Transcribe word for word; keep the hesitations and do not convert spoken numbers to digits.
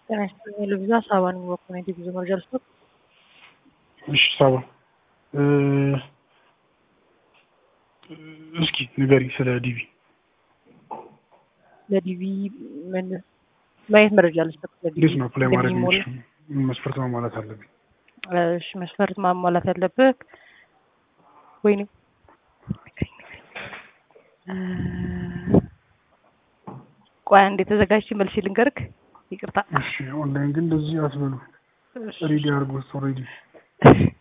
ጤናይስጥልኝ ልብዛ ሳባን ወኩኔ ዲቪዥ መርጃልስቶ እሺ ሳባ እስኪ ንገሪ ስለ ዲቪ ለዲቪ ምን ማየት መረጃ ልስጥ ዲቪ ነው ፕላይ ማድረግ ምን መስፈርት ማሟላት አለብኝ? እሺ መስፈርት ማሟላት ያለበት ወይኔ ቆይ አንዴ ተዘጋጅቼ መልስ ልንገርክ ይቅርታ እሺ ኦንላይን ግን እንደዚህ አትበሉ ሬዲ አድርጉት ኦሬዲ